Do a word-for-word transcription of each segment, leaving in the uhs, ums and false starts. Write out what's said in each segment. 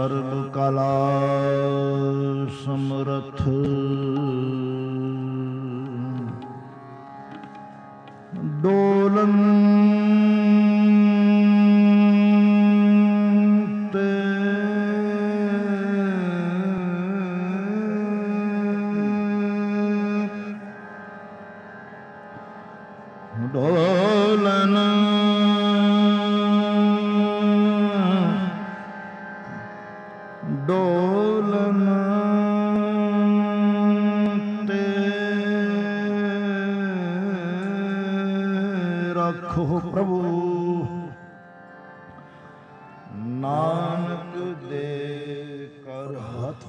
ਸਰਬ ਕਲਾ ਸਮਰਥ ਡੋਲਨ ਤੇ ਡੋਲਨ ਡੋਲਨ ਤੇ ਰੱਖੋ ਪ੍ਰਭੂ ਨਾਨਕ ਦੇ ਕਰ ਹੱਥ।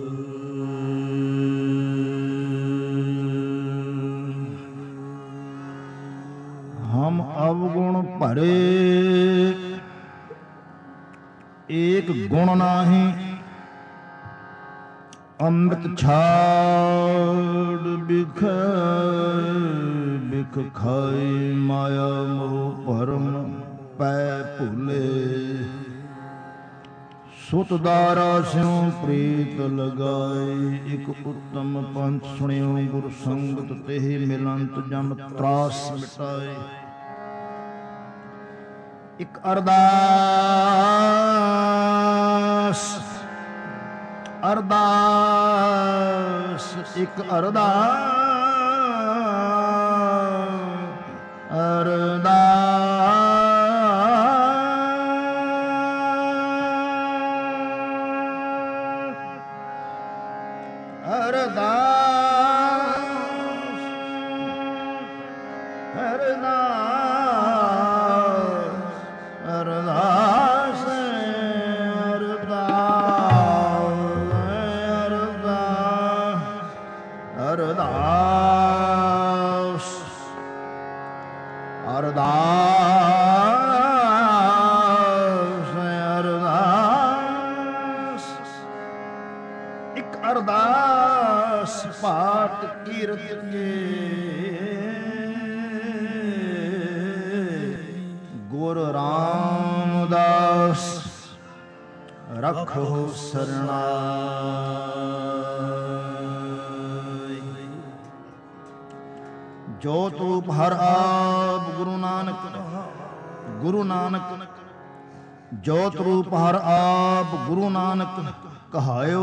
ਹਮ ਅਵਗੁਣ ਭਰੇ ਏਕ ਗੁਣ ਨਾਹੀ, ਅੰਮ੍ਰਿਤ ਛਾੜ ਬਿਖ ਬਿਖ ਖਾਈ, ਮਾਇਆ ਮੋਹ ਭਰਮ ਪੈ ਭੁਲੇ, ਸੁਤ ਦਾਰਾ ਸਿਉ ਪ੍ਰੀਤ ਲਗਾਏ। ਇਕ ਉੱਤਮ ਪੰਥ ਸੁਣਿਓ ਗੁਰ ਸੰਗਤ, ਤੇ ਮਿਲੰਤ ਜਮ ਤਰਾਸ ਮਿਟਾਏ। ਇਕ ਅਰਦਾਸ ਅਰਦਾਸ ਇਕ ਅਰਦਾਸ ਅਰਦਾਸ ਅਰਦਾਸ ਅਰਦਾਸ ਅਰਦਾਸ ਅਰਦਾਸ ਅਰਦਾਸ ਅਰਦਾਸ ਇਕ ਅਰਦਾਸ ਪਾਠ ਕੀਰਤ ਕੇ ਗੁਰ ਰਾਮਦਾਸ ਰੱਖੋ ਸਰਣਾਈ। ਜੋਤ ਰੂਪ ਹਰ ਆਪ ਗੁਰੂ ਨਾਨਕ, ਗੁਰੂ ਨਾਨਕ ਜੋਤ ਰੂਪ ਹਰ ਆਪ ਗੁਰੂ ਨਾਨਕ ਕਹਾਇਓ।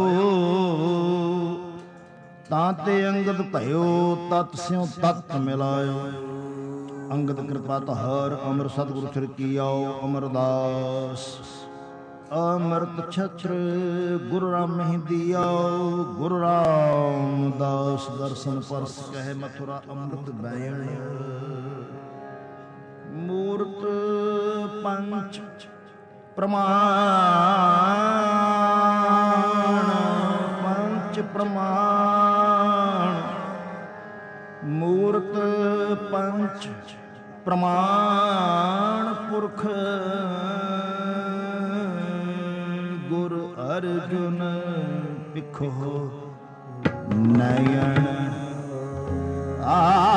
ਤਾਂ ਤੇ ਅੰਗਦ ਭਇਓ ਤਤ ਸਿਉ ਤਤ ਮਿਲਾਇਓ। ਅੰਗਦ ਕਿਰਪਾ ਧਾਰ ਅਮਰ ਸਤਿਗੁਰੂ ਸਿਰ ਕੀਆਓ। ਅਮਰਦਾਸ ਅਮਰਤ ਛਤਰ ਗੁਰੂ ਰਾਮਹਿ ਦਿਆਓ। ਗੁਰੂ ਰਾਮਦਾਸ ਦਰਸ਼ਨ ਪਰਸ ਕਹਿ ਮਥੁਰਾ ਅੰਮ੍ਰਿਤ ਬੈਣ। ਮੂਰਤ ਪੰਚ ਪ੍ਰਮਾਣ ਪੰਚ ਪ੍ਰਮਾਣ ਮੂਰਤ ਪੰਚ ਪ੍ਰਮਾਣ ਪੁਰਖ ਗੁਰ ਅਰਜੁਨ ਪਿਖੋ ਨਯਨ ਆ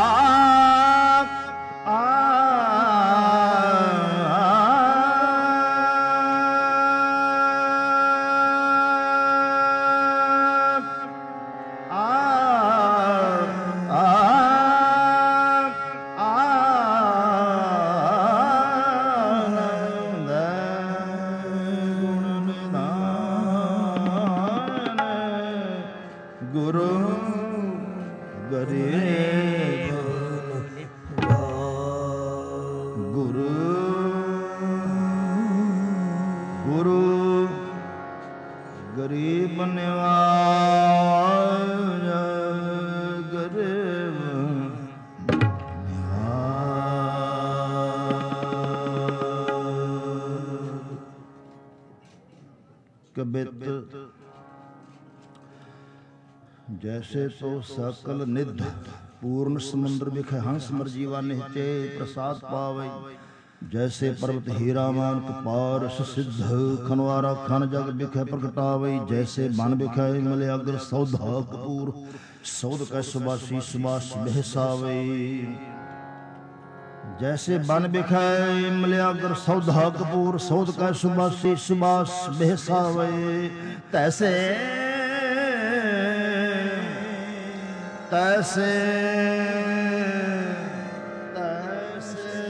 जैसे तो सकल निध पूर्ण समुद्र बिख हंस मरजीवा निहचे प्रसाद पावे। जैसे पर्वत हीरा मानक पारस सिद्ध खनवारा खन जग बिख प्रगटावे। जैसे बन बिख मलयाग्र सौधा कपूर सौद कै सुबासी सुबास बहसावे। जैसे बन बिखै मलियागर सौधा कपूर सौध का सुबासी सुबास बेहसावे, तैसे तैसे तैसे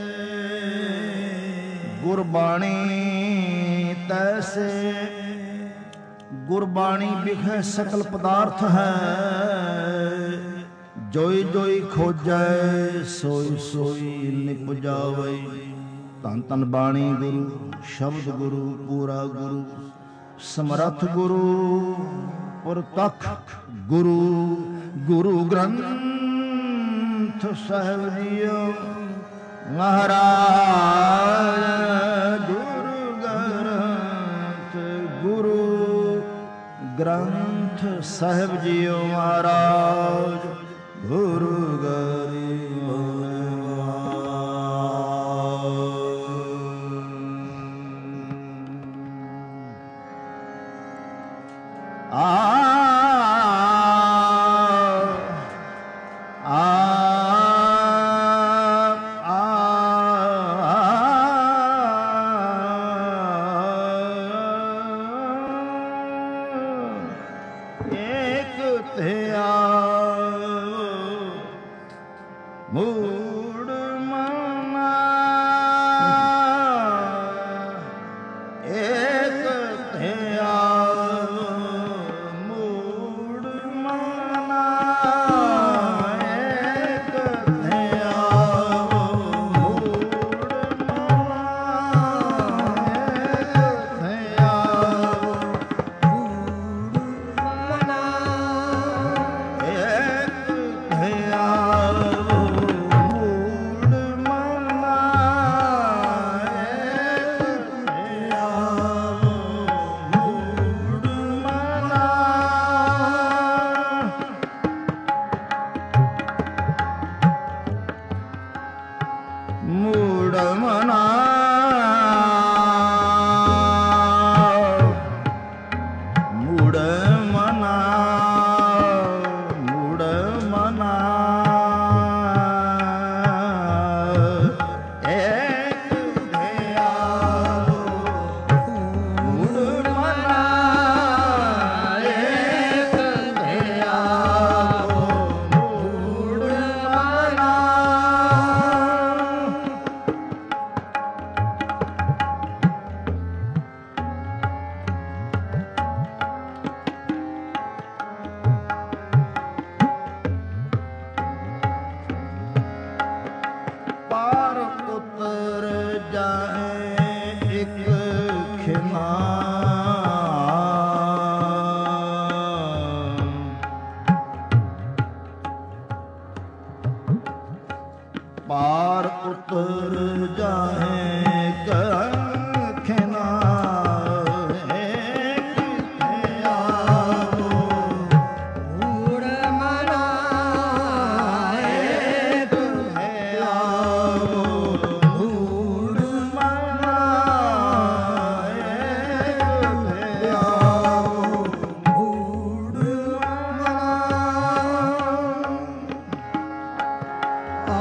गुरबाणी तैसे गुरबाणी बिखै सकल पदार्थ है, जोई जोई खोजै सोई सोई निपुजावै। धन धन बाणी गुरु शब्द गुरु पूरा गुरु समरथ गुरु पुरतख गुरु गुरु ग्रंथ साहिब जीओ महाराज गुरु ग्रंथ गुरु ग्रंथ साहिब जीओ महाराज गुरु गरीब आ आ एक ध्या मूड मना एक ध्या मूड मना एक ध्या मूड मना एक ध्या मूड मना मूड मना मूड मना एक ध्या मूड मना एक ध्या मूड मना पार उतर जाए एक खिमा पार उतर जाए एक खिमा एक ध्या मूड मना एक ध्या मूड मना एक ध्या मूड मना आ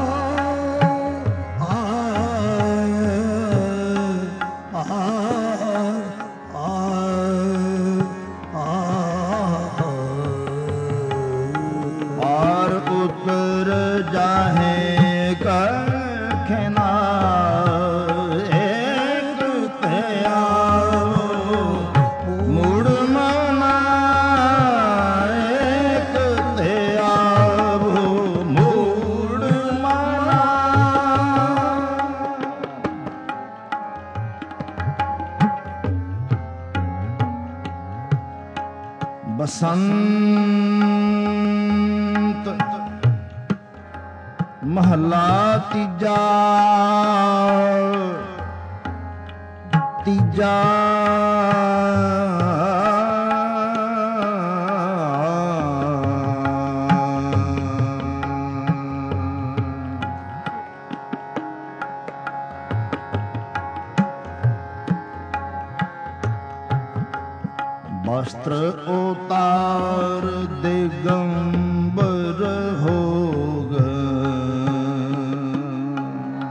पार उतर जाहे कखना एक ध्या मूड मना एक ध्या मूड मना बसंत महला तीजा तीजा वस्त्र उतार दिगंबर हो गए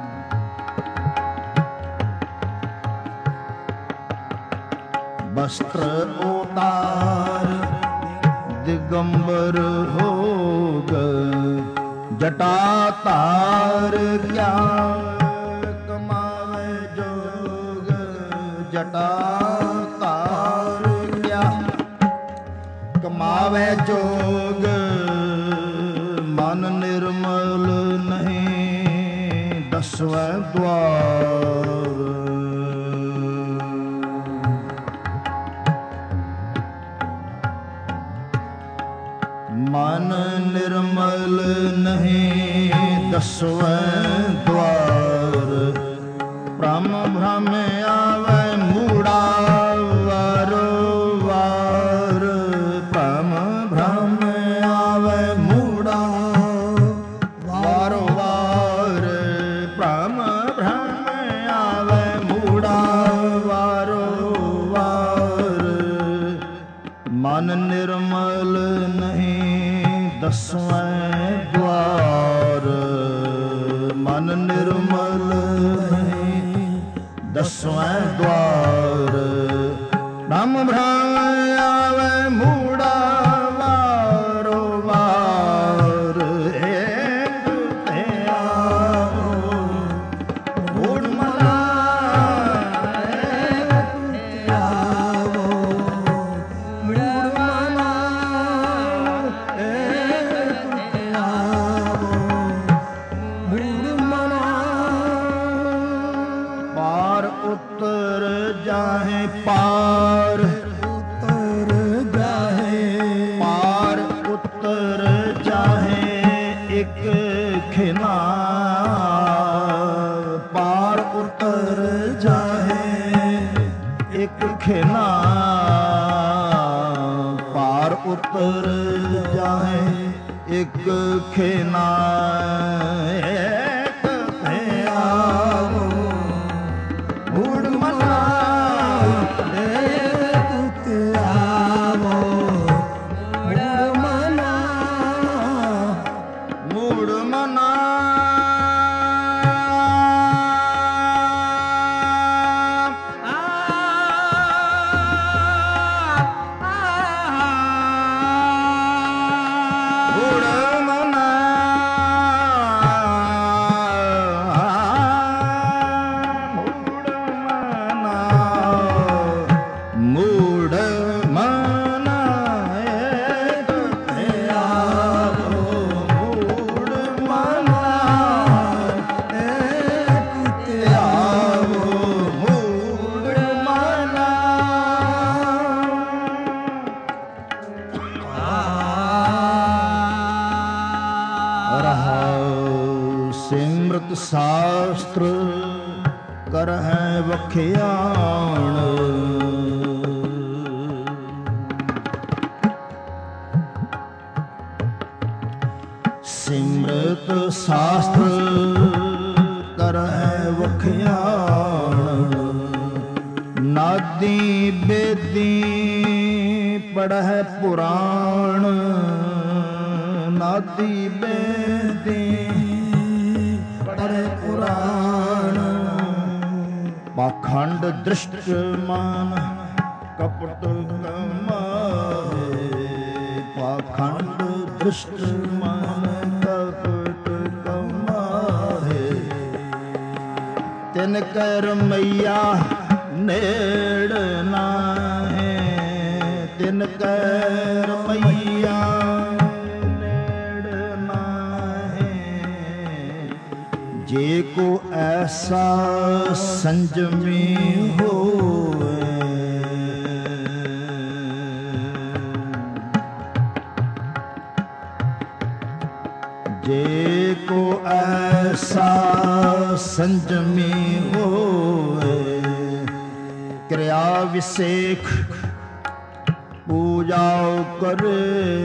वस्त्र उतार दिगंबर होग जटा तार क्या कमावे जोग जटा तार क्या कमावे जोग मन निर्मल नहीं दसवें द्वार मन निर्मल नहीं दसवें द्वार ब्रह्म भ्रम आवे मूड़ा वारो वार ब्रह्म भ्रम आवे मूड़ा वारो वार ब्रह्म भ्रम आवे मूड़ा वारो वार मन निर्मल नहीं दसवें द्वार मन निर्मल नहीं दसवें द्वार ब्रह्म भ्रम आवे मूड़ा वारो वार एक ते आवो मूढ़ मना एक ते आवो मूढ़ मना उतर जाहे पार उतर जाहे पार उतर जाहे एक खिना पार उतर जाहे एक खिना पार उतर जाहे एक खिना सिमरत शास्त्र करहै वखियाण सिमरत शास्त्र करहै वखियाण नादी बेदी पढ़ै पुराण नादी बेदी पुराण पाखंड दृष्ट मान कपट कमाए पाखंड दृष्ट मान कपट कमाए तिन कर मैया नेड़ नाहे तिन कर मैया जे को ऐसा संजमी होए जे को ऐसा संजमी होए क्रिया विशेख पूजा करे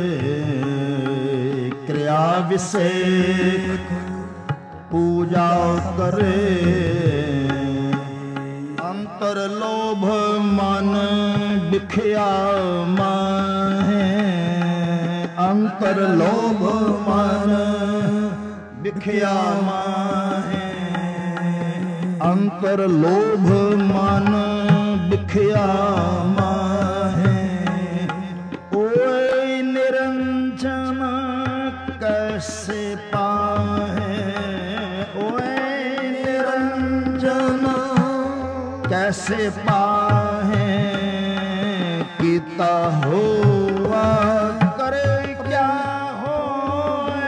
क्रिया विशेख पूजा करे अंतर लोभ मन बिखया माहे अंतर लोभ मन बिखया माहे अंतर लोभ मन ਲਿਖਿਆ ਮਾਹੇ। ਓਏ ਨਿਰੰਜਨ ਕੈਸੇ ਪਾਹੇ, ਓਏ ਨਿਰੰਜਨ ਕੈਸੇ ਪਾਹੇ। ਕੀਤਾ ਹੋਆ ਕਰੇ ਕਿਆ ਹੋਏ,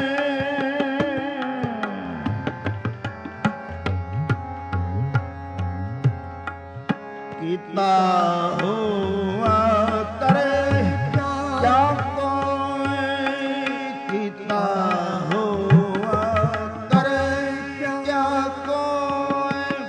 ਕੀਤਾ ਹੋਆ ਕਰੇ ਕਿਆ ਕੋਏ, ਕੀਤਾ ਹੋਆ ਕਰੇ ਕਿਆ ਕੋਏ।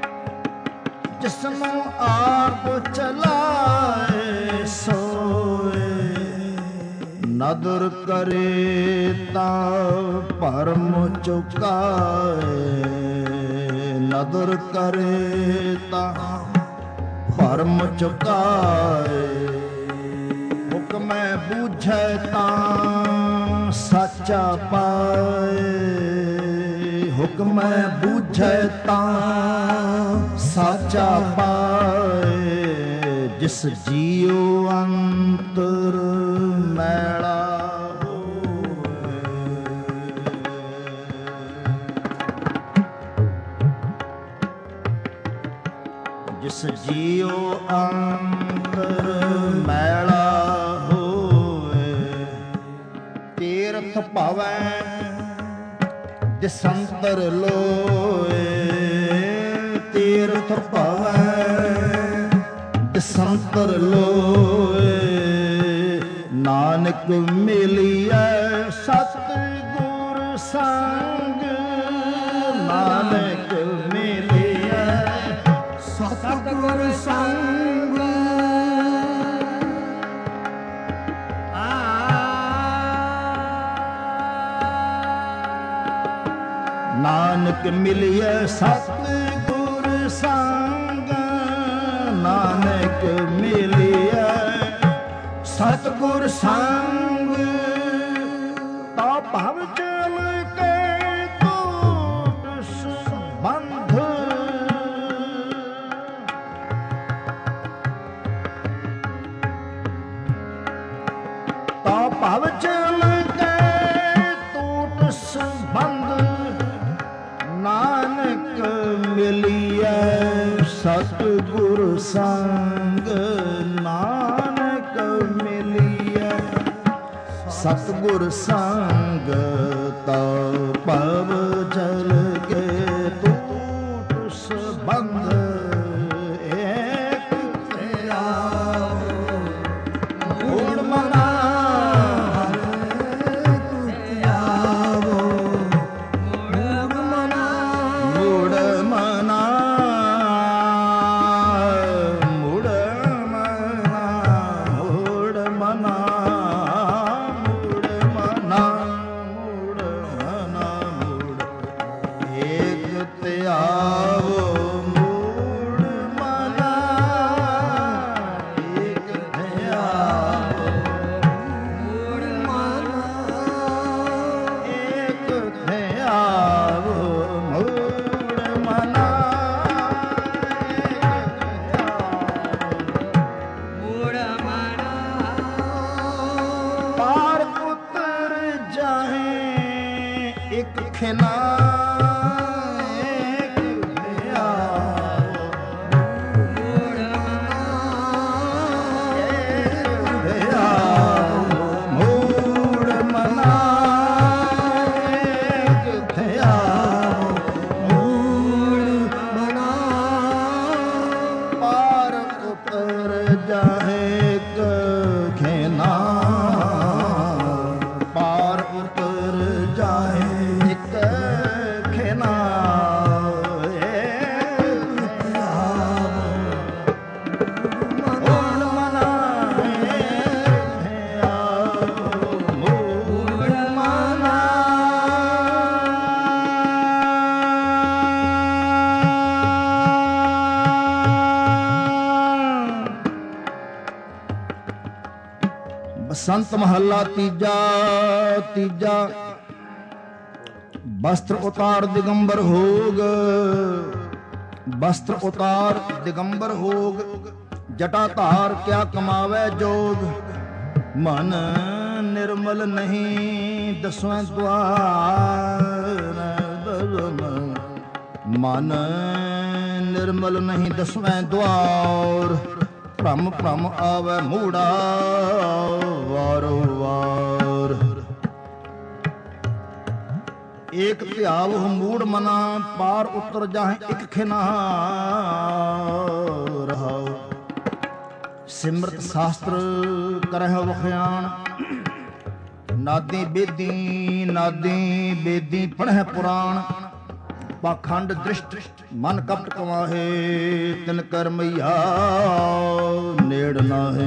ਜਿਸਨੂੰ ਆਪ ਚਲਾਏ ਸੋਏ, ਨਦਰ ਕਰੇ ਤਾਂ ਭਰਮ ਚੁਕਾਏ, ਨਦਰ ਕਰੇ ਤਾਂ ਭਰਮ ਚੁਕਾਏ। ਹੁਕਮੈ ਬੂਝੈ ਤਾਂ ਸਾਚਾ ਪਾਏ, ਹੁਕਮੈ ਬੂਝੈ ਤਾਂ ਸਾਚਾ ਪਾਏ। ਜਿਸ ਜੀਉ ਅੰਤਰ ਮੈਲਾ ਜਿਸ ਜੀਉ ਅੰਤਰ ਮੈਲਾ ਹੋਏ। ਤੀਰਥ ਭਾਵੈ ਦਿਸੰਤਰ ਲੋਏ, ਤੀਰਥ ਭਾਵੈ ਦਿਸੰਤਰ ਲੋਏ। ਨਾਨਕ ਮਿਲਿਐ ਸਤਿਗੁਰ ਸੰਗ, ਨਾਨਕ ਮਿਲਿਐ ਸਤਿਗੁਰ ਸੰਗ। ਨਾਨਕ ਮਿਲਿਐ ਸਤਿਗੁਰ ਸੰਗ, ਨਾਨਕ ਮਿਲਿਐ ਸਤਿਗੁਰ ਸੰਗ। ਤਾ ਭਵ ਜਲ ਕੇ ਟੂਟ ਸੰਬੰਧ, ਤਾ ਭਵ ਜਲ ਕੇ ਟੂਟ ਸੰਬੰਧ। ਨਾਨਕ ਮਿਲਿਐ ਸਤਿਗੁਰ ਸੰਗ, ਨਾਨਕ ਮਿਲਿਐ ਸਤਿਗੁਰ ਸੰਗ। ਤਾ ਭਵ ਜਲ ਕੇ ਟੂਟ ਸੰਬੰਧ। ਏਕ ਤੇਰਾ ਗੁਣ ਮਨਾ बसंत महला तीजा तीजा वस्त्र उतार दिगंबर होग वस्त्र उतार दिगंबर होग, जटा धार क्या कमावे जोग। मन निर्मल नहीं दसवें द्वार, मन निर्मल नहीं दसवें द्वार। भ्रम भ्रम आवे मूड़ा वारो वार। एक ध्याव मूड़ मना, पार उतर जाहे एक खिना रहाओ। सिमरत शास्त्र करह वख्यान, नादी बेदी नादी बेदी पढ़ह पुराण। पाखंड दृष्ट मन कपट कमाहे, तिन कर मैया नेड़ नाहे।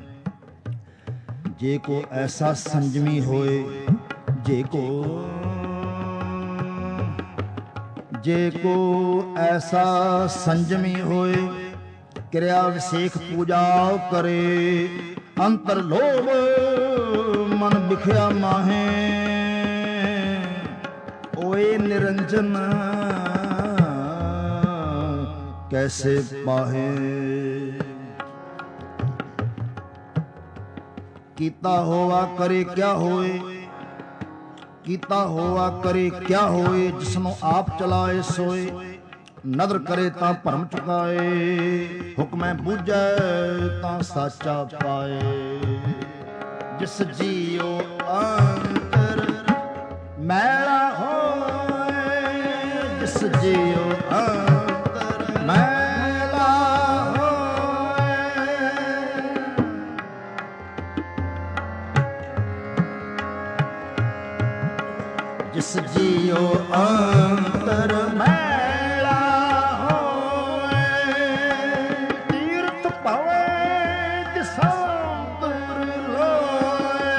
जे को ऐसा संजमी होए, जे को जे को ऐसा संजमी होए। क्रिया विशेख पूजा करे, अंतर लोभ मन बिखया माहे। ओए निरंजन कैसे पाहे। कीता होवा करे क्या होए, कीता होवा करे क्या होए। जिसनों आप चलाए सोए, नदर करे तां भरम चुकाए। हुक्मै बूझै तां साचा पाए। जिस जियो अंतर मैला होए, जिस जियो अंतर मैला होए। जिस जियो अंतर मैला होए। तीर्थ पावे जिसा दूर लोए।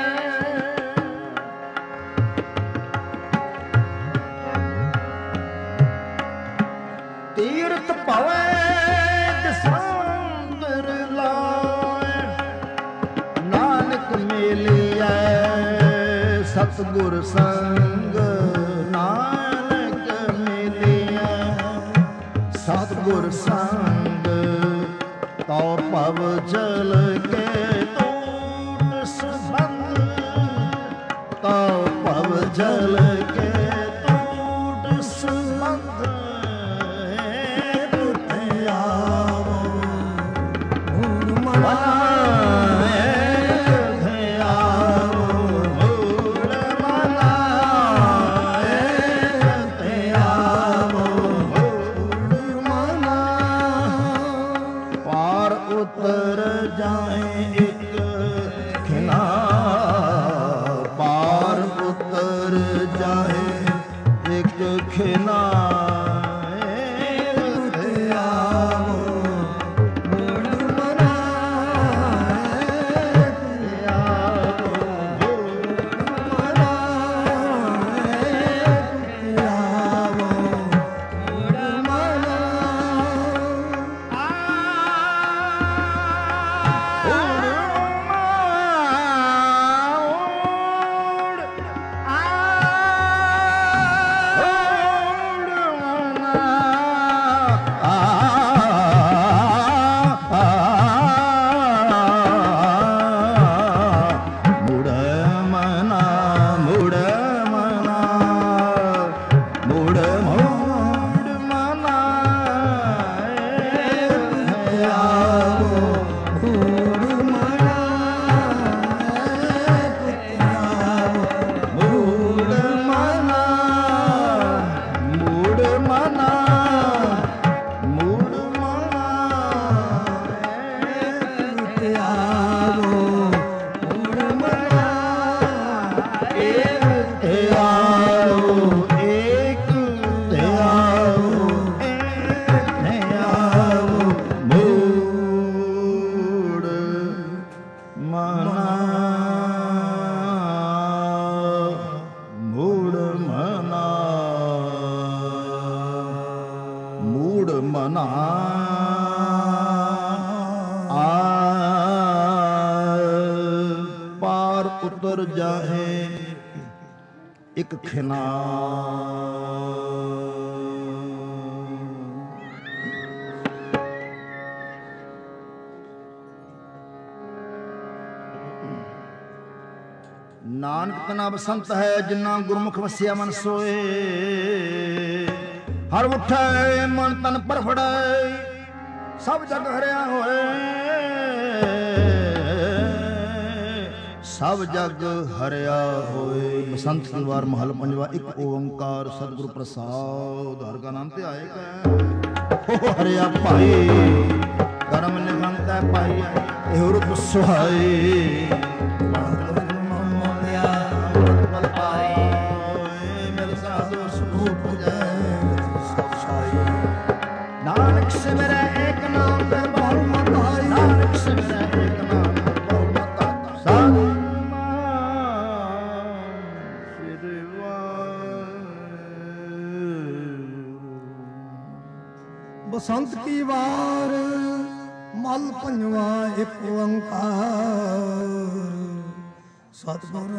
तीर्थ पावे जिसा दूर लोए। नानक मिलिया सतगुर संग, नानक मिलिया सतगुर संग। तो पव जल के तूट संबंध, तो पव जल के तूट संबंध। उतर जाए एक खिना, पार उतर जाए एक खिना। ਮਨਾ ਆ ਪਾਰ ਉਤਰ ਜਾਏ ਇੱਕ ਖਿਨਾ ਨਾਨਕ ਤਨਾ ਬਸੰਤ ਹੈ ਜਿਨ੍ਹਾਂ ਗੁਰਮੁਖ ਵਸਿਆ ਮਨ ਸੋਏ। ਹਰ ਉਠੈ ਮਨ ਤਨ ਪਰਫੜੈ ਸਭ ਜਗ ਹਰਿਆ ਹੋਏ। ਸਭ ਜਗ ਹਰਿਆ ਹੋਏ। ਬਸੰਤ ਕੀ ਵਾਰ ਮਹਲ ਪੰਜਵਾ। ਇੱਕ ਓੰਕਾਰ ਸਤਿਗੁਰੂ ਪ੍ਰਸਾਦ। ਹਰ ਕਾ ਨਾਮ ਤੇ ਆਏਗਾ ਹੋ ਹਰਿਆ ਭਾਈ। ਕਰਮ ਨਿਭੰਤੈ ਪਾਈ ਇਹੋ ਰੁਤ ਸੁਹਾਈ। ਨਾਨਕ ਸਿਮਰੈ ਏਕ ਨਾਮ ਤੇ ਬਹੁ ਮਤਾਈ। ਨਾਨਕ ਸਿਮਰੈ ਏਕ ਨਾਮ ਤੇ ਬਹੁ ਮਤਾਈ। ਸਤਿ ਸ੍ਰੀ ਵਾਹਿਗੁਰੂ। ਬਸੰਤ ਕੀ ਵਾਰ ਮਲ ਪੰਜਵਾ। ਇੱਕ ਓੰਕਾਰ ਸਤਿਗੁਰ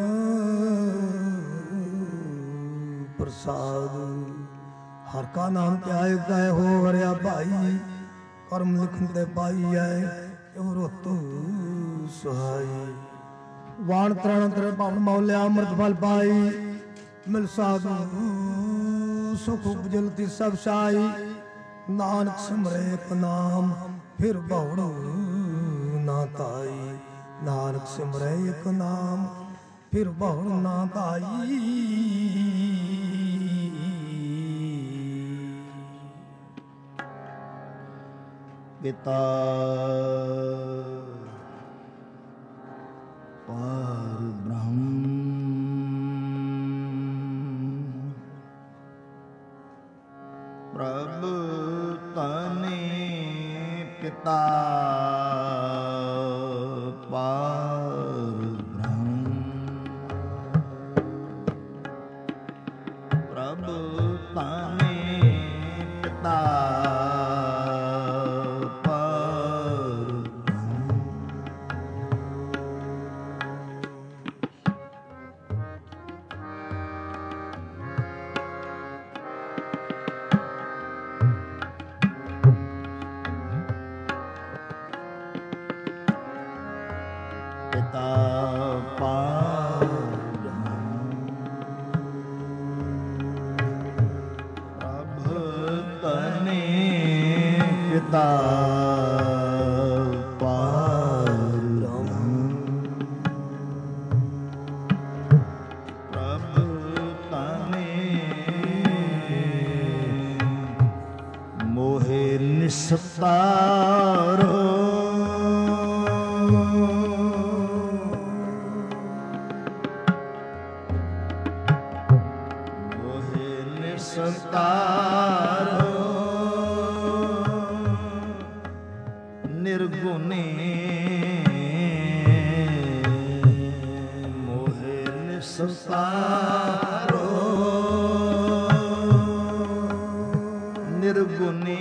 ਪ੍ਰਸਾਦ। ਹਰ ਕਾ ਨਾਮ ਤੇ ਆਇਦਾ ਹੋ ਹਰਿਆ ਭਾਈ। ਕਰਮ ਲਿਖਣ ਤੇ ਪਾਈ ਆਏ ਇਹੋ ਰੁੱਤ ਸੁਹਾਈ। ਵਾਣ ਤ੍ਰਣ ਤੇਰੇ ਭਵਨ ਮੌਲਿਆ ਅੰਮ੍ਰਿਤ ਫਲ ਪਾਈ। ਮਿਲ ਸਾਧੂ ਸੁਖ ਉਪਜਲਤੀ ਸਭ ਸਾਈ। ਨਾਨਕ ਸਿਮਰੇ ਇੱਕ ਨਾਮ ਫਿਰ ਬਹੁੜ ਨਾ ਤਾਈ। ਨਾਨਕ ਸਿਮਰੇ ਇੱਕ ਨਾਮ ਫਿਰ ਬਹੁੜ ਨਾ ਤਾਈ। ਪਿਤਾ ਪਾਰ ਬ੍ਰਹਮ ਪ੍ਰਭ ਤਨੇ ਪਿਤਾ ਪਾਰ ਬ੍ਰਹਮ ਪ੍ਰਭ ਤਨੇ ਪਿਤਾ ਪਿਤਾ ਪਾਰ ਪ੍ਰਭ ਤਨੇ ਮੋਹਿ ਨਿਸਤਾਰੋ। ਮੋਹਿ ਨਿਸਤਾਰੋ ਨਿਰਗੁਣੇ। ਮੋਹਿ ਨਿਸਤਾਰੋ ਨਿਰਗੁਣੇ।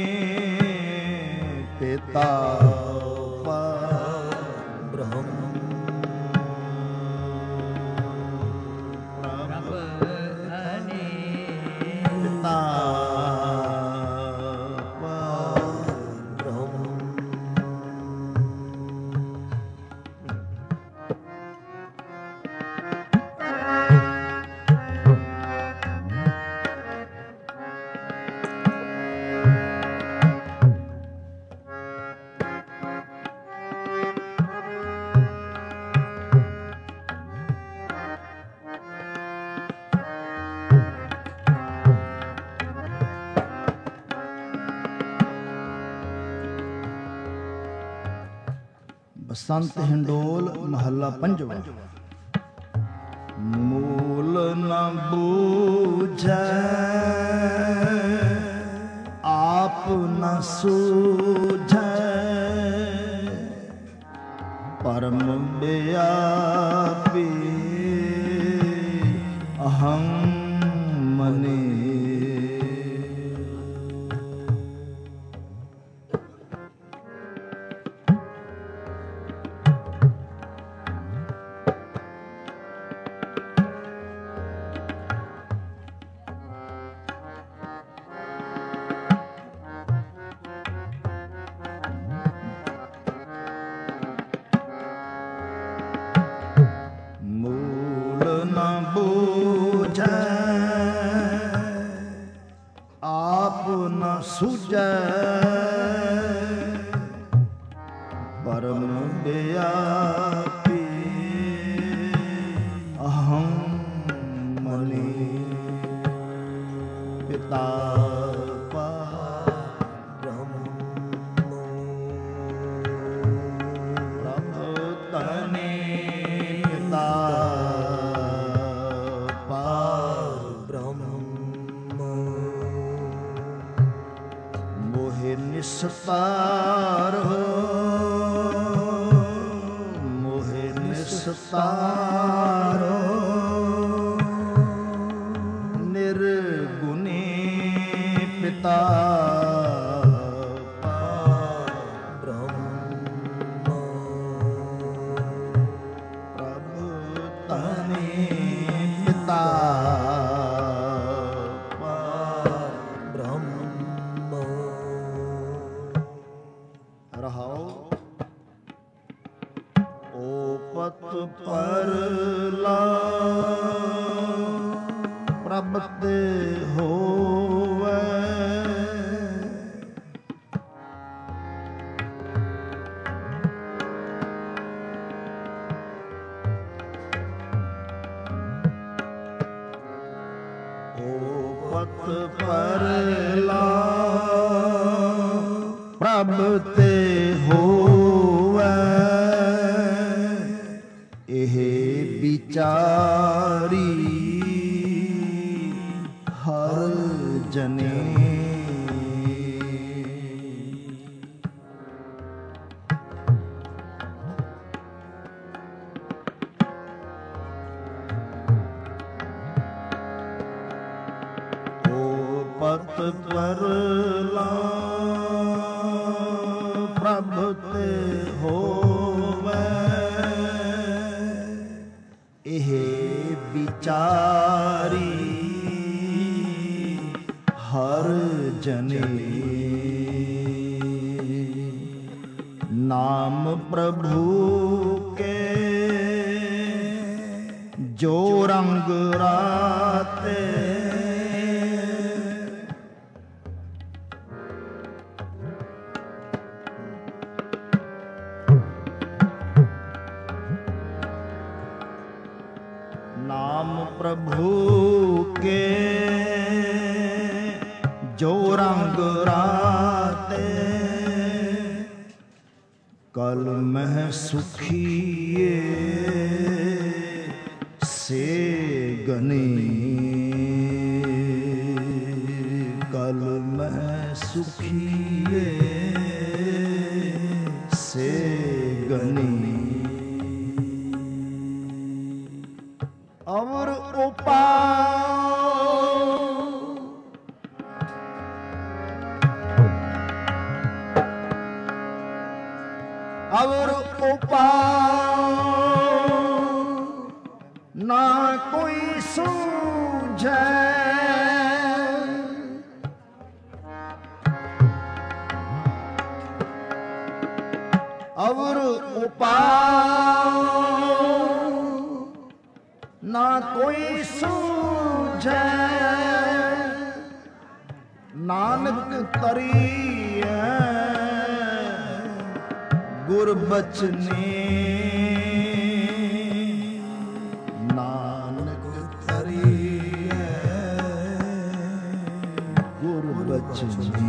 ਪਿਤਾ ਪਾਰ ਬ੍ਰਹਮ ਪ੍ਰਭ ਤਨੇ ਪਿਤਾ ਬਸੰਤ ਹਿੰਡੋਲ ਮਹੱਲਾ ਪੰਜਵਾ। ਮੂਲ ਨ ਬੂਝੈ ਆਪ ਨ ਸੂਝੈ ਪਰਮ ਬਿਆਪੀ ਅਹੰ ਮਨੇ। ਮੂਲ ਸੂਝੈ ਪਰਮ ਬਿਆਪੀ ਅਹੰ ਮਨੀ ਪਿਤਾ ਨਿਸਤਾਰ ਮੋਹਿ ਨਿਸਤਾਰ ਨਿਰਗੁਣੀ ਪਿਤਾ ਪ੍ਰਭੂ ਤਨੇ ਪਿਤਾ ਪਰਲਾ ਪ੍ਰਭ ਤੇ ਹੋਵੇ ਓ ਪਤ ਪਰਲਾ ਪ੍ਰਭ ਤੇ ਹੋਵੇ ਇਹ ਵਿਚਾਰੀ ਹਰ ਜਨੇ ਓ ਪਤ ਪਰਲਾ ਪ੍ਰਭ ਤੇ ਹੋਵੇ ਇਹ ਵਿਚਾਰੀ ਹਰ ਜਨੇ ਨਾਮ ਪ੍ਰਭੂ ਕੇ ਜੋ ਰੰਗ ਰਾਤੇ नाम प्रभु के जो रंग राते कल मह सुखिए से गने कल मह सुखिए से गने अवर उपाय अवर उपाय ना कोई सूझे अवर उपाय ना कोई सूझे नानक तरीए गुर बचने नानक तरीए गुर बचने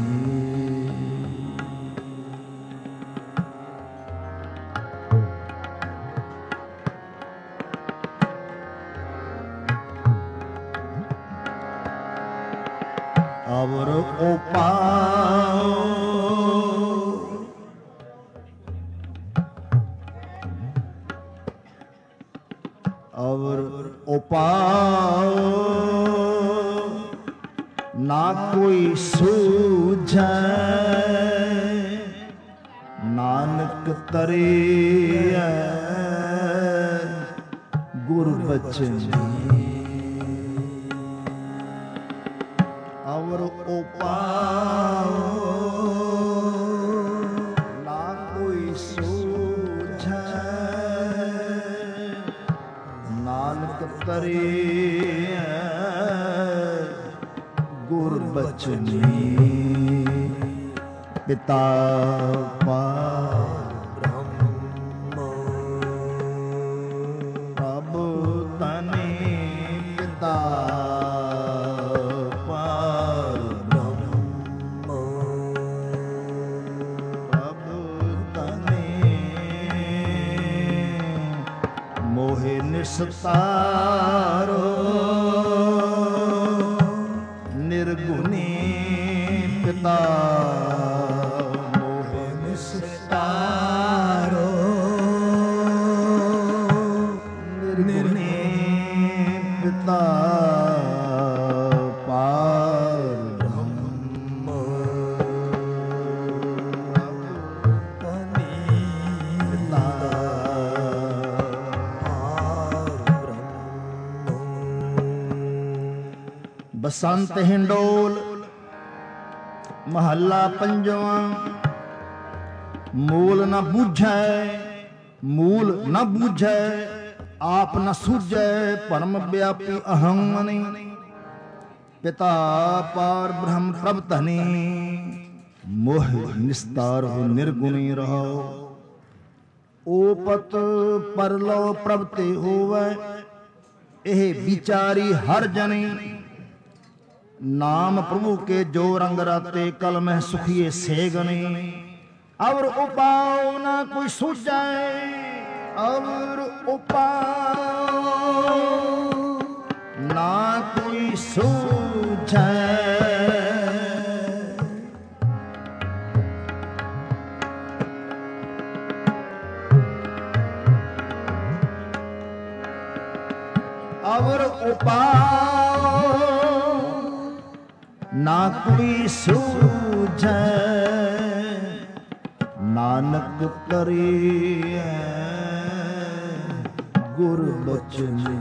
अवर उपाय अवर उपाय ना कोई सूझे नानक तरे गुर बचने अवर उपाय ना कोई सूझे नानक तरे गुर बचने ਪਿਤਾ ਪਾਰ ਬ੍ਰਹਮ ਪ੍ਰਭ ਤਨੇ ਪਿਤਾ ਪਾਰ ਬ੍ਰਹਮ ਪ੍ਰਭ ਤਨੇ ਮੋਹਿ ਨਿਸਤਾਰੋ ਨਿਰਗੁਣੀ ਪਿਤਾ ਮੋਹਿ ਨਿਸਤਾਰੋ ਨਿਰਗੁਣੀ ਪਿਤਾ ਪਾਰ ਬ੍ਰਹਮ ਤਨੀ ਪਿਤਾ ਬਸੰਤ ਹਿੰਡੋਲ ਮਹੱਲਾ ਪੰਜਵਾਂ। ਮੂਲ ਨ ਬੂਝੈ ਮੂਲ ਨ ਬੂਝੈ ਆਪ ਨ ਸੂਝੈ ਭਰਮ ਵਿਆਪੀ ਅਹੰ ਮਨੀ ਪਿਤਾ ਪਾਰ ਬ੍ਰਹਮ ਪ੍ਰਭ ਧਨੀ ਮੋਹ ਨਿਸਤਾਰ ਹੋ ਨਿਰਗੁਣੀ ਰਹੋ ਓਪਤ ਪਰਲੋ ਪ੍ਰਭ ਤੇ ਹੋਵੈ ਇਹ ਵਿਚਾਰੀ ਹਰ ਜਨੀ नाम प्रभु के जो रंग राते कल में सुखिए सेगने और उपाय ना कोई सूझे और उपाय ना कोई सूझे और उपाय ना कोई सूझै नानक करिए गुर बचनी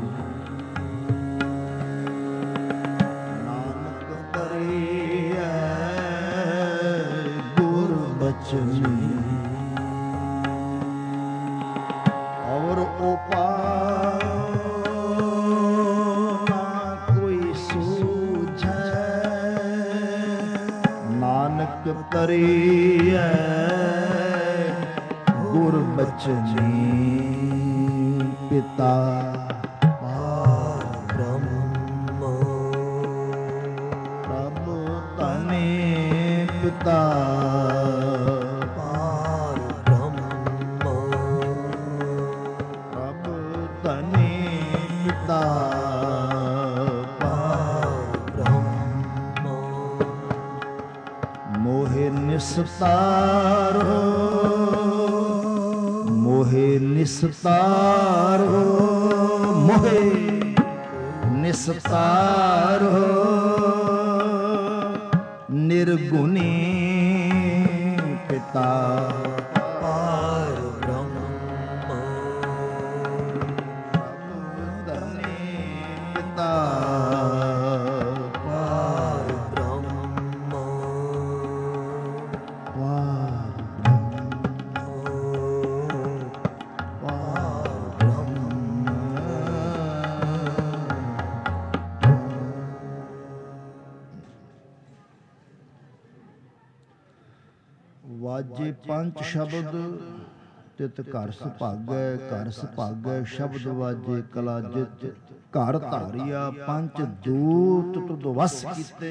नानक करिए गुर बचनी और उपाय ना कोई सूझै नानक करिए गुर बचनी पिता ਪਾਰ ਬ੍ਰਹਮ प्रभ तने पिता ਪਾਰ ਬ੍ਰਹਮ प्रभ तने पिता ਪਾਰ ਬ੍ਰਹਮ मोहे निस्तारो मोहे निस्तारो मोहे निस्तारो निर्गुणी पिता ਪਾਰ ਬ੍ਰਹਮ तने पिता ਪਾਰ ਬ੍ਰਹਮ ਵਾਜੇ ਪੰਜ ਸ਼ਬਦ ਤਿਤ ਘਰ ਸੁਭਾਗੈ ਘਰ ਸੁਭਾਗੈ ਸ਼ਬਦ ਵਾਜੇ ਕਲਾ ਜਿਤ ਘਰ ਧਾਰਿਆ ਪੰਜ ਦੂਤ ਤੁਧ ਵਸ ਕੀਤੇ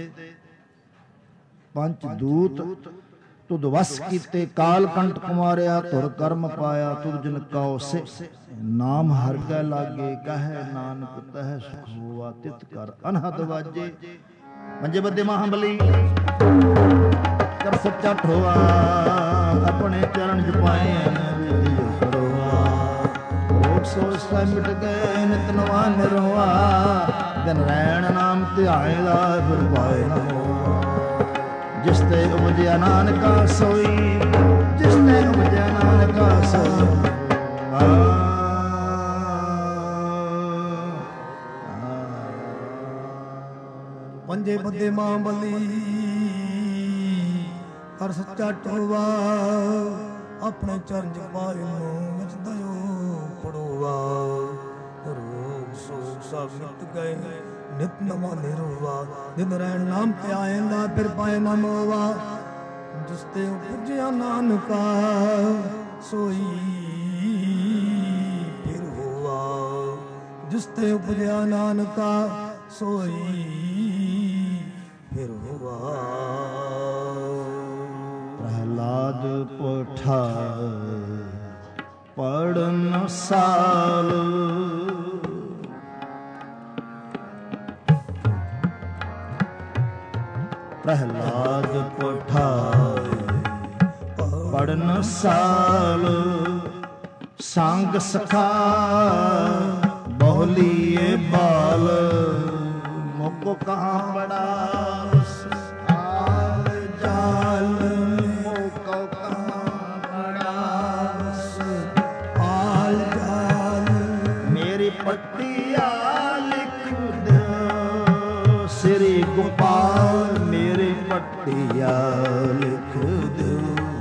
ਪੰਜ ਦੂਤ ਤੁਧ ਵਸ ਕੀਤੇ ਕਾਲ ਕੰਟ ਕੁਮਾਰਿਆ ਧੁਰ ਕਰਮ ਪਾਇਆ ਤੁਧ ਜਨ ਕਉ ਸੇ ਨਾਮ ਹਰ ਕੈ ਲਾਗੇ ਕਹੈ ਨਾਨਕ ਤਹਿ ਸੁਖ ਹੋਆ ਤਿਤ ਕਰ ਅਨਹਦ ਵਾਜੇ ਪੰਜੇ ਬੱਦੇ ਮਹਾਬਲੀ ਕਰ ਸੱਚਾ ਠੋਆ ਆਪਣੇ ਚਰਨ ਚ ਪਾਏ ਵਿਧਿ ਕਰਵਾ ਰੋਗ ਸੋਚ ਸੈ ਮਿਟ ਗਏ ਨਿਤ ਨਵਾ ਨਿਰਵਾ ਦਿਨ ਰੈਣ ਨਾਮ ਧਿਆਇਦਾ ਫਿਰ ਪਾਏ ਨਾ ਜਿਸ ਤੇ ਉਪਜਿਆ ਨਾਨਕਾ ਸੋਈ ਜਿਸ ਤੇ ਉਪਜਿਆ ਨਾਨਕਾ ਸੋਈ ਪੰਜੇ ਬੱਦੇ ਮਾਂ ਬਲੀ ਕਰ ਸੱਚਾ ਟੋਵਾ ਆਪਣੇ ਚਰਨ ਚ ਪਾਏ ਨੂੰ ਵਿੱਚ ਦਇਓ ਪੜੋਵਾ ਰੋਗ ਸੋਗ ਸਭ ਮਿਟ ਗਏ ਨਿਤ ਨਵਾਂ ਨਿਰਵਾ ਦਿਨ ਰਹਿਣ ਨਾਮ ਤੇ ਆਏਂਦਾ ਫਿਰ ਪਾਏ ਨਾ ਮੋਵਾ ਜਿਸ ਤੇ ਉਪਜਿਆ ਨਾਨਕਾ ਸੋਈ ਫਿਰ ਹੋਆ। ਜਿਸ ਤੇ ਉਪਜਿਆ ਨਾਨਕਾ ਸੋਈ ਫਿਰ ਹੋਆ। ਪ੍ਰਹਿਲਾਦ ਪੋਠਾ ਪੜਨ ਸਾਲ ਪ੍ਰਹਿਲਾਦ ਪੋਠਾ ਪੜਨ ਸਾਲ ਸੰਗ ਸਖਾ ਬਹੁਲੀਏ ਬਾਲ ਮੁਕੋ ਕਹਾਂ ਬੜਾ ਆਲ ਜਾਲ ਮੁਕੋ ਕਹਾਂ ਬੜਾ ਆਲ ਜਾਲ ਮੇਰੀ ਪੱਟੀਆ ਲਿਖ ਦਿਓ ਸ੍ਰੀ ਗੋਪਾਲ ਮੇਰੀ ਪੱਟੀਆ ਲਿਖ ਦਿਓ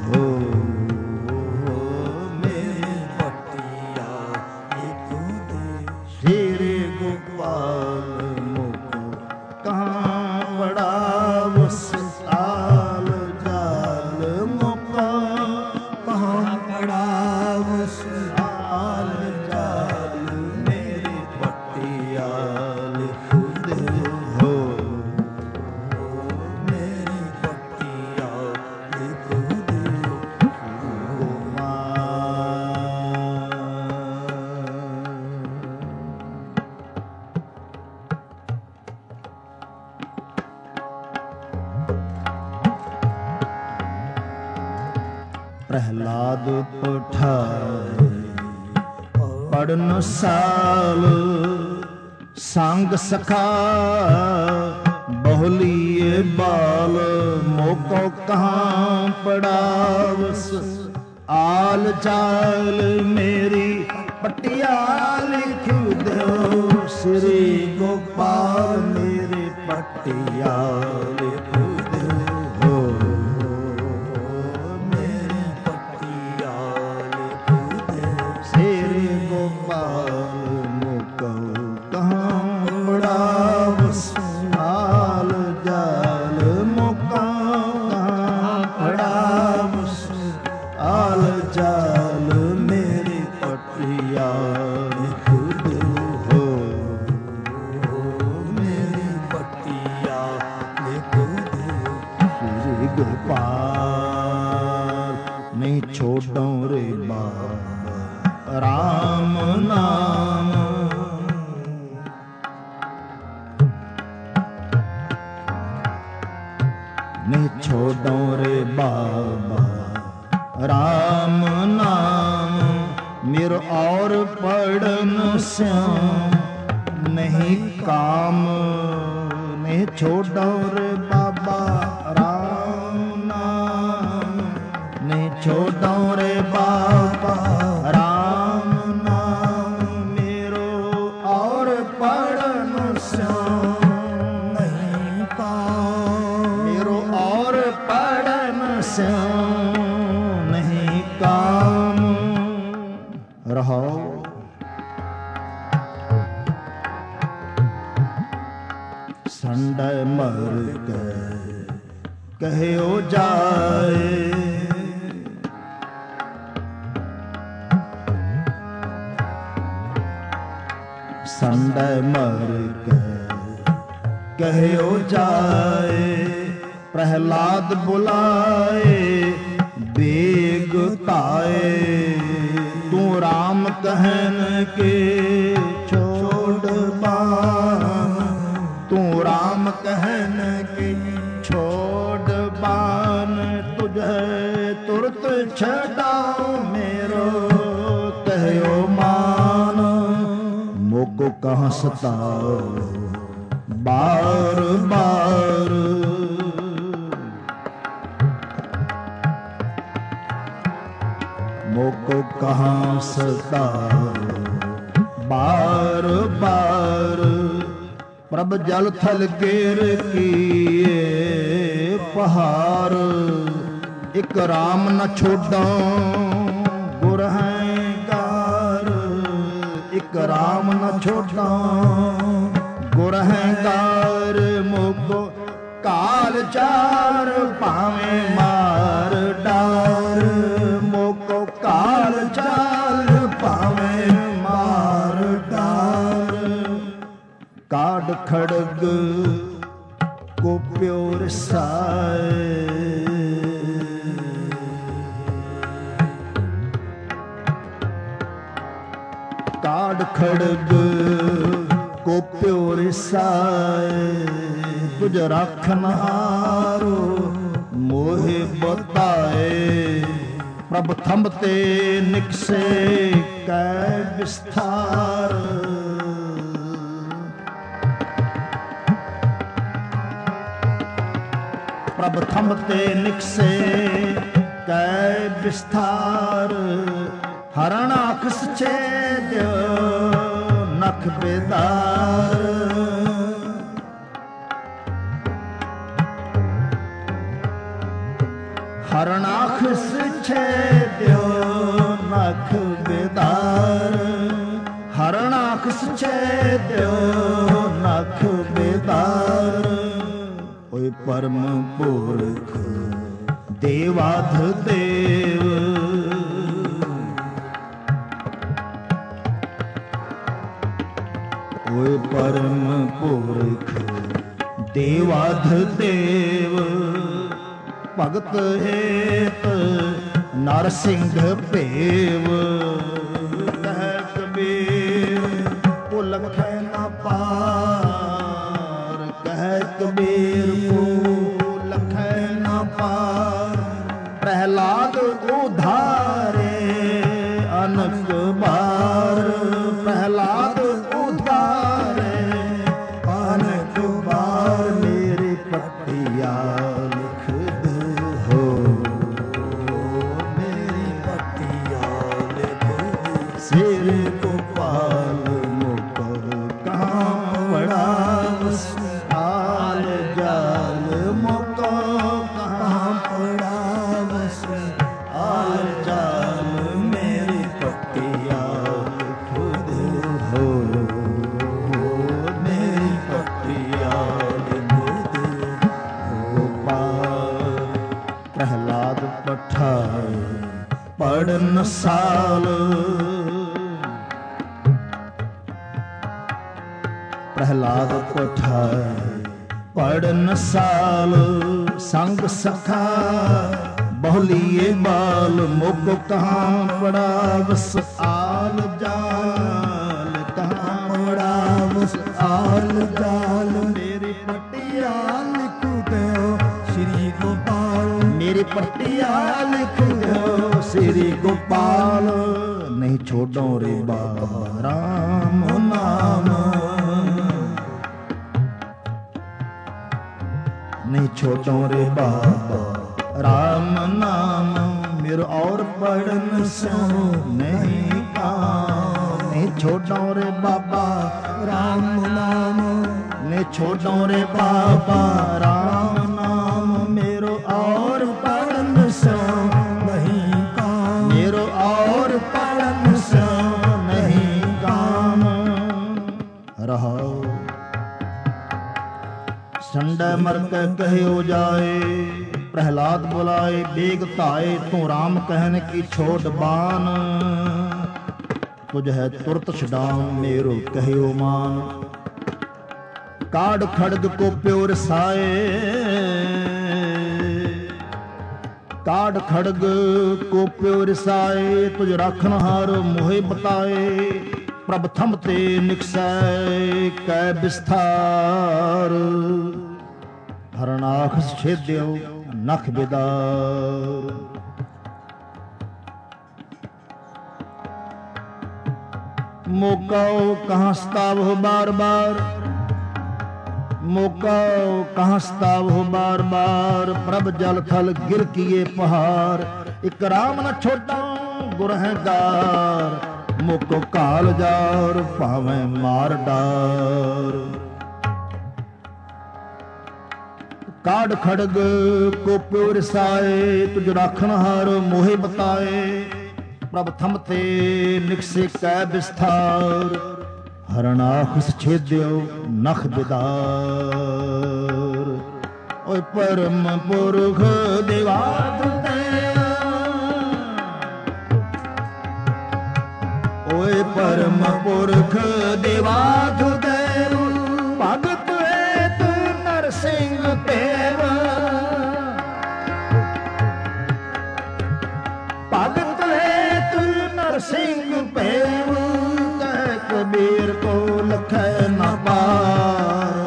ਪ੍ਰਹਿਲਾਦ ਪਠਾਏ ਪੜਨ ਸਾਲ ਸੰਗ ਸਖਾ ਬਹੁਲੀਏ ਬਾਲ ਮੋਕੋ ਕਹਾਂ ਪੜਾਵਸ ਆਲ ਚਾਲ ਮੇਰੀ ਪਟਿਆ ਲਿਖ ਦਿਓ ਸ੍ਰੀ ਗੋਪਾਲ ਮੇਰੀ ਪਟਿਆ ਲਿਖ ਦਿਓ ਮੇਰੀ ਪਟਿਆ ਲਿਖ ਦਿਓ ਸ੍ਰੀ ਗੋਪਾਲ ਮੋਕੋ ਕਹਾਂ ਪੜਾਵਸ ਆਲ ਜਾਲ ਮੋਕਾ ਕਹਾਂ ਪੜਾਵਸ ਆਲ ਜਾਲ ਮੇਰੀ ਪਟਿਆ ਲਿਖ ਦਿਓ ਮੇਰੀ ਪਟਿਆ ਲਿਖ ਦਿਓ ਸ੍ਰੀ ਗੋਪਾਲ ਨਹੀਂ ਛੋਡੋ ਰੇ ਬਾਬਾ ਰਾਮ ਨਾਮ ਨਹੀਂ ਛੋਡੋ ਰੇ ਬਾਬਾ ਰਾਮ ਨਾਮ ਮੇਰ ਔਰ ਪੜਨ ਸਿਉ ਨਹੀਂ ਕਾਮ ਨਹੀਂ ਛੋਡੋ ਰੇ ਬਾਬਾ ਰਾਮ ਨਾਮ ਨਹੀਂ ਛੋਡੋ ਰੇ ਬਾਬਾ ਰਾਮ ਨਾਮ ਮੇਰੋ ਔਰ ਪੜਨ ਸਿਉ ਨਹੀਂ ਕਾਮ ਮੇਰੋ ਔਰ ਪੜਨ ਸਿਉ ਨਹੀਂ ਕਾਮ ਰਹਾਓ ਸੰਡੇ ਮਰ ਕੇ ਕਹਿਓ ਜਾਏ ਸੰਡੇ ਮਰ ਕੇ ਕਹਿਓ ਜਾਏ ਪ੍ਰਹਿਲਾਦ ਬੁਲਾਏ ਬੇਗ ਧਾਏ ਤੂੰ ਰਾਮ ਕਹਿਨ ਕੇ ਛੋੜ ਬਾਨ ਤੂੰ ਰਾਮ ਕਹਿਨ ਕੇ ਛੋੜ ਬਾਨ ਤੁਝੇ ਤੁਰਤ ਛਡਾਉ ਮੇਰੋ ਕਹਿਓ ਮਾਨ ਮੋਕੋ ਕਹਾਂ ਸਤਾਓ ਬਾਰ ਬਾਰ ਮੋਕੋ ਕਹਾਂ ਸਤਾਓ ਬਾਰ ਬਾਰ ਪ੍ਰਭ ਜਲ ਥਲ ਗੇਰ ਕੀਏ ਪਹਾੜ ਇਕ ਰਾਮ ਨ ਛੋਡਾਂ ਗੁਰ ਹੈ ਕਾਰ ਇਕ ਰਾਮ ਨ ਛੋਡਾਂ ਗੁਰ ਹੈ ਕਾਰ ਮੋਕੋ ਕਾਲ ਕਾਲ ਚਾਰ ਭਾਵੇਂ ਮਾਰ ਡਾਰ ਮੋਕੋ ਕਾਲ ਚਾਰ ਭਾਵੇਂ ਮਾਰ ਡਾਰ ਕਾਢ ਖੜਗ ਕੋ ਪਿਓ ਰਸਾਏ ਕਾਢ ਖੜਗ ਕੋ ਪਿਓ ਰਸਾਏ ਤੁਝ ਰਾਖਨ ਹਾਰੋ ਮੋਹਿ ਬਤਾਏ ਪ੍ਰਭ ਥੰਬ ਤੇ ਨਿਕਸੇ ਕੈ ਵਿਸਥਾਰ ਪ੍ਰਭ ਥੰਬ ਤੇ ਨਿਕਸੇ ਕੈ ਵਿਸਥਾਰ ਹਰਣ ਅਖਸ ਛੇਦ ਨਖ ਬੇਦਾਰ ਹਰਣ ਅਖਸ ਛੇਦ ਨਖ ਬੇਦਾਰ ਹਰਣ ਅਖਸ ਛੇਦ ਨਖ ਬੇਦਾਰ ਓਏ ਪਰਮ ਪੁਰਖ ਦੇਵਾਧ ਦੇਵ ਓਏ ਪਰਮ ਪੁਰਖ ਦੇਵਾਧ ਦੇਵ ਭਗਤ ਹੇਤ ਨਰ ਸਿੰਘ ਭੇਵ ਕਹਿ ਕਬੀਰ ਭੁਲਖੈ ਨਾ ਪਾਰ ਕਹਿ ਕਬੀਰ ਭੁਲਖੈ ਨਾ ਪਾਰ ਪ੍ਰਹਿਲਾਦ ਉਧਾਰੇ ਅਨਕ ਬਾਰ ਪ੍ਰਹਿਲਾਦ ਉਧਾਰੇ ਅਨਕ ਬਾਰ ਮੇਰੀ ਪੱਟੀਆ ਲਿਖ ਦੇ ਹੋ ਮੇਰੀ ਪੱਟੀਆ ਲਿਖ ਦੇ ਸਿਰ ਗੋਪਾਲ ਮੁਕ ਕਹਾਂ ਬੜਾ ਆਲ ਜਾਲ ਮੁਕ ਕਹਾਂ ਬੜਾ ਵਸ ਆਲ ਜਾਲ ਮੇਰੀ ਪੱਟੀਆ ਲਿਖ ਦੇ ਹੋ ਮੇਰੀ ਪੱਟੀਆ ਲਿਖ ਦੇ ਗੋਪਾਲ ਪ੍ਰਹਿਲਾਦ ਪਠਾਏ ਪੜਨ ਸਾਲ ਪ੍ਰਹਿਲਾਦ ਪਠਾਏ ਪੜਨ ਸਾਲ ਸੰਗ ਸਖਾ ਬਹੁਲੀਏ ਬਾਲ ਮੁਕ ਕਹਾਂ ਬੜਾ ਵਸ ਆਲ ਜਾਲ ਕਹਾਂ ਬੜਾ ਵਸ ਆਲ ਜਾਲ ਮੇਰੀ ਪੱਟੀਆ ਲਿਖ ਦਿਓ ਸ੍ਰੀ ਗੋਪਾਲ ਮੇਰੀ ਪੱਟੀਆ ਲਿਖ ਦਿਓ ਸ੍ਰੀ ਗੋਪਾਲ ਨਹੀਂ ਛੋਡੋ ਰੇ ਬਾਬਾ ਰਾਮ ਨਾਮ नहीं छोड़ो रे बाबा राम नाम मेरे और पढ़न सो नहीं काम नहीं छोड़ो रे बाबा राम नाम नहीं छोड़ो रे बाबा राम नाम मेरो और पढ़न सो नहीं काम मेरो और पढ़न सो नहीं काम रहा संडे मर के कहो जाए प्रहलाद बुलाए बेग ताए तू राम कहन की छोट बान तुझ है तुरत छडाऊं मेरो कहो मान काढ़ खड़ग को प्योर साए काढ़ खड़ग को प्योर साए तुझ राखन हार मोहे बताए प्रभ थम ते निकसै कै विस्तार हरणाखस छेद्यो नख बेदार मोकाओ कहाँ स्ताव हो बार बार मोकाओ कहाँ स्ताव हो बार बार प्रभ जल थल गिर किए पहाड़ एक राम न छोटा गुरहगार मुको काल जार पावे मार डार काढ़ खड़ग को प्योर साए तुझ राखन हार मोहे बताए प्रभ थम ते निकसे कै विस्तार हरणाखस छेद्यो नख बिदार ਓਏ ਪਰਮ ਪੁਰਖ ਦਿਵਾਤ ਤੇਰਾ, ਓਏ ਪਰਮ ਪੁਰਖ ਦਿਵਾਤ ਤੇਰਾ, ਭਗਤ ਏਤ ਨਰਸਿੰਘ ਤੇਰਾ, ਭਗਤ ਏਤ ਨਰਸਿੰਘ ਭੇਵ, ਕਹਿ ਕਬੀਰ ਕੋ ਲਖੈ ਨਾ ਪਾਰ,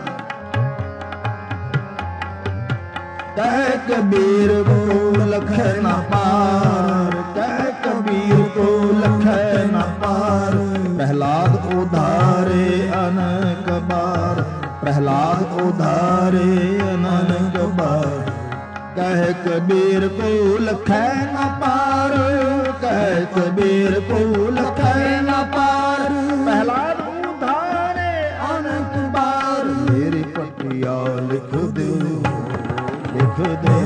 ਕਹਿ ਕਬੀਰ ਕੋ ਲਖੈ ਨਾ ਪਾਰ, ਕਹਿ ਕਬੀਰ ਕੋ ਲਖੈ ਨਾ ਪਾਰ। ਪ੍ਰਹਿਲਾਦ ਉਧਾਰੇ ਅਨੇਕ ਬਾਰ, ਪ੍ਰਹਿਲਾਦ ਉਧਾਰੇ ਅਨੇਕ ਬਾਰ, ਕਹਿ ਕਬੀਰ ਕੋ ਲਖੈ ਨਾ ਪਾਰ, ਕਹਿ ਕਬੀਰ ਕੋ ਲਖੈ ਨਾ ਪਾਰ। ਪ੍ਰਹਿਲਾਦ ਉਧਾਰੇ ਅਨੇਕ ਬਾਰ, ਮੇਰੀ ਪਟਿਆ ਲਿਖ ਦਿਓ, ਲਿਖ ਦੇ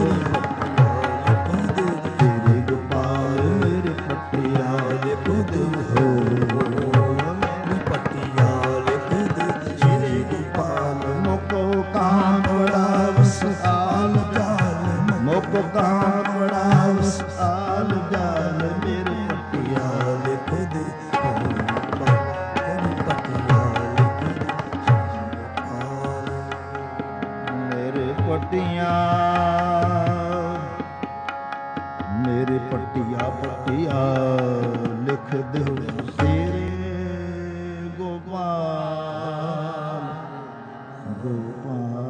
ਤੇਰੇ ਗੋਪਾਲ, ਮੇਰੇ ਪਟਿਆ ਲਿਖ ਦਿਓ, ਮੇਰੀ ਪਟਿਆ ਲਿਖ ਦੇ ਤੇਰੇ ਗੋਪਾਲ। ਮੁਕੋ ਕਾਂਵੜਾ ਵਸਾਲ ਜਾਲ, ਮੁਕੋ ਕਾਂਵੜਾ ਵਸਾਲ ਜਾਲ, ਮੇਰੇ ਪਟਿਆ ਲਿਖ ਦੇ, ਮੇਰੀ ਪਟਿਆ ਲਿਖ ਦੇ, ਮੇਰੇ ਪਟਿਆ, ਮੇਰੇ ਪਟਿਆ ਪਟਿਆ ਲਿਖ ਦਿਓ ਤੇਰੇ ਗੋਪਾਲ, ਗੋਪਾਲ।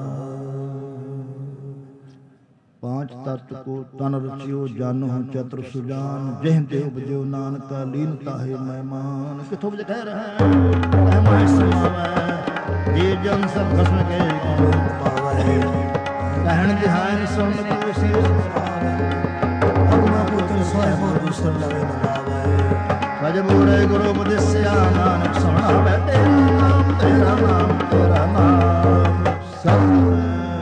ਪਾਂਚ ਤਤ ਕੋ ਤਨ ਰਚਿਓ ਜਾਨੋ ਚਤੁਰ ਸੁਜਾਨ, ਜਿਹ ਦੇਵ ਬਜਿਓ ਨਾਨਕਾ ਲੀਨ ਤਾਹੇ ਮਹਿਮਾਨ। ਕਿਥੋਂ ਬਜ ਕਹਿ ਰਹਾ ਮਹਿਮਾਨ ਸਮਾਵੈ, ਜੇ ਜਨ ਸਭ ਖਸਮ ਕੇ ਕੌਣ ਪਾਵੈ, ਕਹਿਣ ਦਿਹਾਨ ਸੁਣ ਕੋ ਸੀਸ ਪਾਵੈ, ਅਗਮਾ ਪੁੱਤਰ ਸਾਹਿਬ ਦੂਸਰ ਲਵੇ ਮਨਾਵੈ। ਸਜ ਮੂਰੇ ਗੁਰੂ ਉਪਦੇਸਿਆ ਨਾਨਕ ਸੁਣਾਵੈ, ਤੇਰਾ ਨਾਮ ਤੇਰਾ ਨਾਮ ਤੇਰਾ ਨਾਮ ਸਤਿ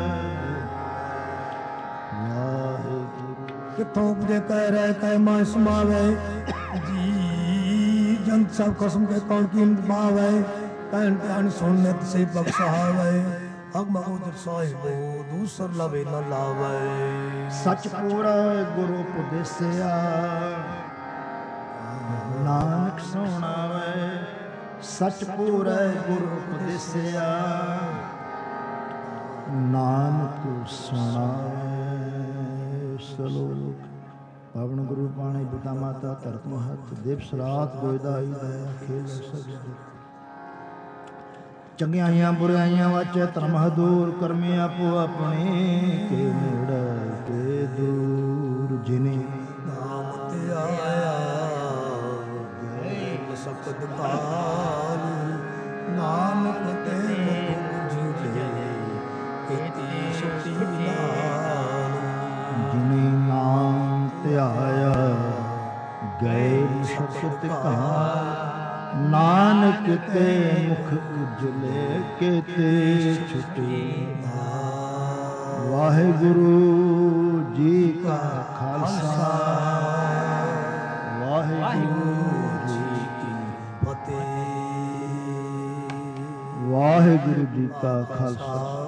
ਵਾਹਿਗੁਰੂ। ਕਿਥੋਂ ਉਪਜੇ ਕਹਿ ਰਹਿ ਕਹਿ ਮਾਇ ਸਮਾਵੈ, ਜੀ ਜੰਤ ਸਭ ਖਸਮ ਕੇ ਕੌਣ ਕੀਮਤ ਪਾਵੈ, ਕਹਿਣ ਧਿਆਨ ਸੁਣ ਨਿਤ ਸੇ ਬਖਸ਼ਾਵੈ, ਅਗਮਾ ਪੁੱਤਰ ਸਾਹਿਬ ਦੂਸਰ ਲਵੇ ਨ ਲਾਵੈ। ਸਚ ਪੂਰਾ ਗੁਰੂ ਉਪਦੇਸਿਆ ਨਾਨਕ ਸੁਣਾਵੈ, ਸਚ ਪੂਰਾ ਗੁਰੂ ਉਪਦੇਸਿਆ ਨਾਨਕ ਸੁਣਾਵੈ। ਸਲੋਕ ਪਵਨ ਗੁਰੂ ਪਾਣੀ ਪਿਤਾ ਮਾਤਾ ਧਰਤ ਮਹਤ, ਦਿਵਸ ਰਾਤ ਗੋਇਦਾਈ ਦਇਆ ਖੇਲ ਸਭ। ਚੰਗਿਆਈਆਂ ਬੁਰਾਈਆਂ ਵਾਚੈ ਧਰਮ ਦੂਰ, ਕਰਮੀ ਆਪੋ ਆਪਣੇ ਕੇ ਨੇੜੇ ਕੇ ਦੂਰ। ਜਿਨੇ ਨਾਮ ਤੇ ਆਇਆ ਗਏ ਸਬਦ ਕਾਲ, ਨਾਨਕ ਤੇ ਮੁਖ ਜੁਲੇ ਕੀਤੀ ਸ਼ਕਤੀ ਨਾਲ। ਜਿਨੇ ਨਾਮ ਧਿਆਇਆ ਗਏ ਸ਼ਕਤ ਕਾਲ, ਨਾਨਕ ਤੇ ਮੁਖ ਉਜਲੇ ਕੇਤੇ ਛੁਟੀ। ਵਾਹਿਗੁਰੂ ਜੀ ਕਾ ਖਾਲਸਾ, ਵਾਹਿਗੁਰੂ ਜੀ ਕੀ ਫਤਿਹ। ਵਾਹਿਗੁਰੂ ਜੀ ਕਾ ਖਾਲਸਾ,